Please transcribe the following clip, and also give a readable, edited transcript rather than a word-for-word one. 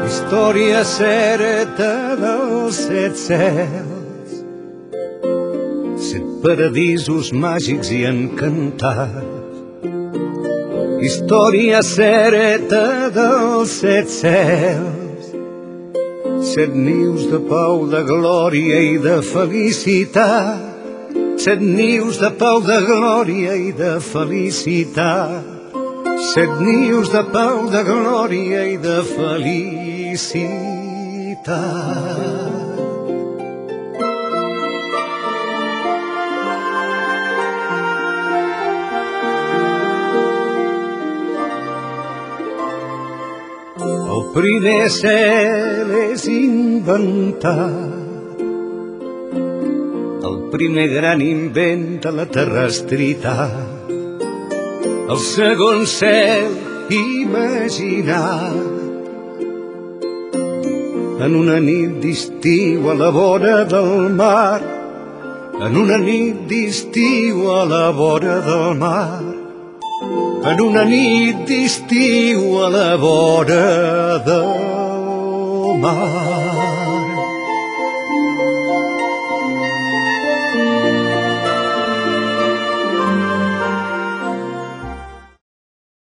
Història certa dels set cels, set paradisos màgics i encantats. Història certa dels set cels, set nius de pau, de glòria i de felicitat. Set nius de pau, de glòria i de felicitat. Set nius de pau, de glòria i de felicitat. El primer cel és inventat, el primer gran invent de la terrestritat. El segon cel imaginat, en una nit d'estiu a la vora del mar, en una nit d'estiu a la vora del mar, en una nit d'estiu a la vora del mar.